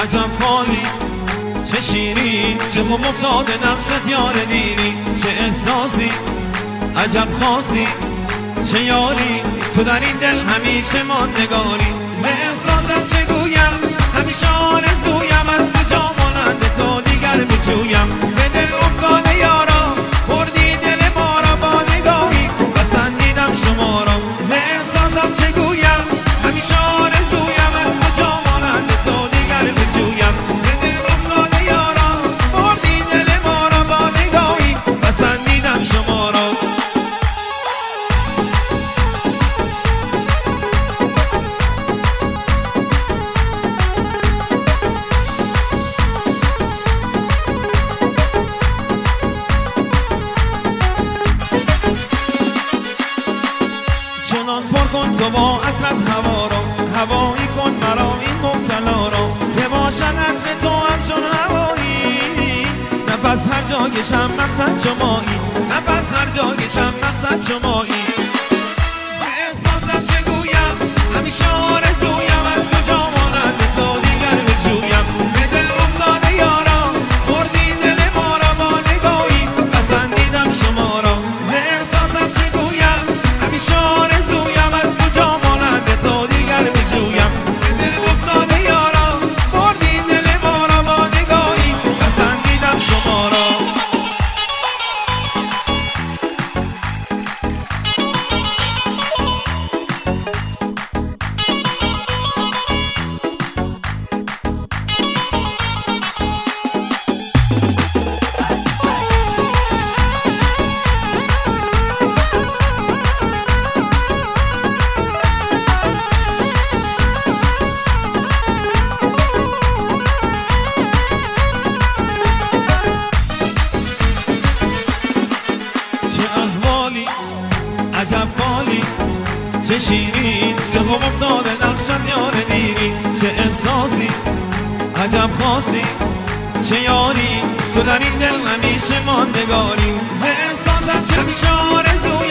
عجب حالی چه شیرین، چه خوب افتاده نقشت یار دیری، چه احساسی عجب خاصی، چه یاری تو در این دل همیشه ماندگاری. ز احساسم چه گویم همیشه آرزویم، از کجا مانند تو دیگر بجویم. به دل افتاده یارا بردی دل ما را با نگاهی، پسندیدم شما را. ز احساسم چه گویم همیشه آرزویم، از کجا مانند تو دیگر بجویم. به دل افتاده یارا بردی دل ما را با نگاهی، پسندیدم شما را. چنان پر کن تو با عطرت هوا را، هوایی کن مرا این مبتلا را، که باشد عطر تو همچون هوایی. نفس هر جا کشم مقصد شمایی، نفس هر جا کشم مقصد شمایی. ز احساسم چه گویم همیشه آرزویم، از کجا مانند تو دیگر بجویم. به دل افتاده یارا بردی دل ما را با نگاهی، پسندیدم شما را. ز احساسم چه گویم همیشه آرزویم، از کجا مانند تو دیگر بجویم. به دل افتاده یارا بردی دل ما را با نگاهی، پسندیدم شما را. عجب حالی چه شیرین، چه خوب افتاده نقشت یار دیری، چه احساسی عجب خاصی، چه یاری تو در این دل همیشه ماندگاری. ز احساسم چه همیشه آرزوی